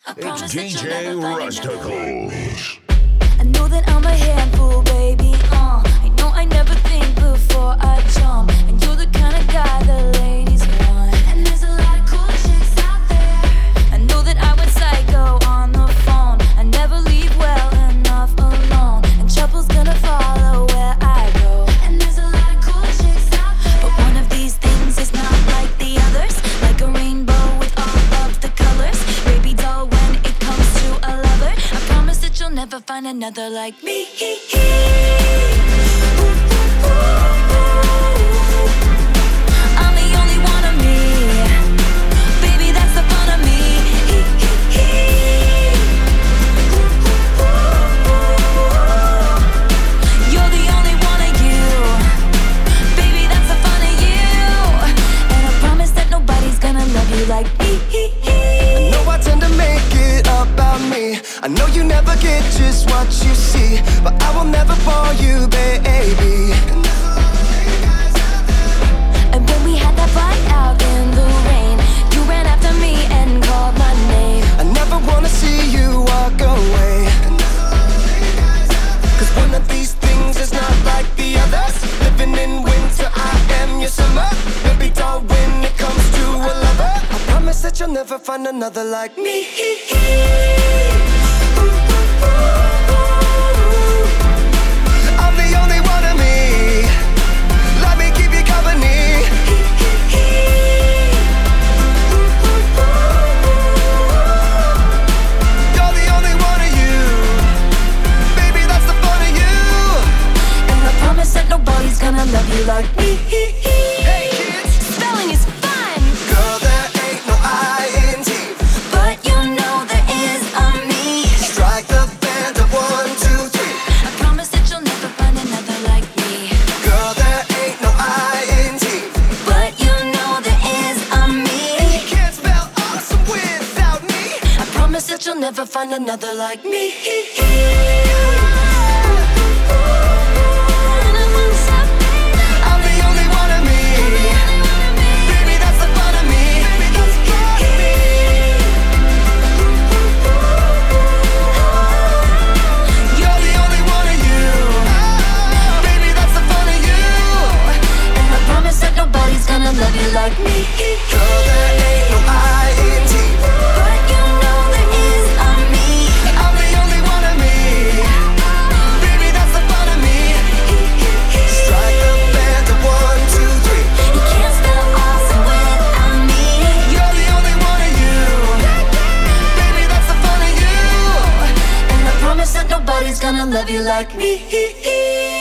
It's DJ Rusticles. I know that I'm a handful, baby. I know I never think before I jump, and you're the kind of guy the ladies want. And there's a lot of cool chicks out there. I know that I went psycho on the phone. I never leave well enough alone, and trouble's gonna follow where I go. And there's a lot of cool chicks out there, but one of these things is not like the others. Like a rainbow with all of the colors. Baby doll, when it comes to a lover, I promise that you'll never find another like me. I'm the only one of me. Baby, that's the fun of me. You're the only one of you. Baby, that's the fun of you. And I promise that nobody's gonna love you like me. I know I tend to make it about me. I know you never get just what you see, but I will never bore you, baby. And when we had that fight out in the rain, you ran after me and called my name. I never wanna see you walk away, 'cause one of these things is not like the others. Living in winter, I am your summer. Baby doll, when it comes to a lover, I promise that you'll never find another like me. I'm the only one of me. Let me keep you company. You're the only one of you. Baby, that's the fun of you. And I promise that nobody's gonna love you like me. Hey kids, Spelling is fun, girl, there ain't no I-N-T. but you know there is a me. Strike the band of 1, 2, 3. I promise that you'll never find another like me. Girl, there ain't no I-N-T. But you know there is a me. You can't spell awesome without me. I promise that you'll never find another like me. I'm the only one of me. Baby, that's the fun of me. You're the only one of you. Baby, that's the fun of you. And I promise that nobody's gonna love you like me. Girl, there ain't no I-N-T. But you know there is a me. I'm the only one of me. Baby, that's the fun of me. Strike the band of 1, 2, 3. You can't spell awesome without me. You're the only one of you. Baby, that's the fun of you. And I promise that nobody's gonna love you like me.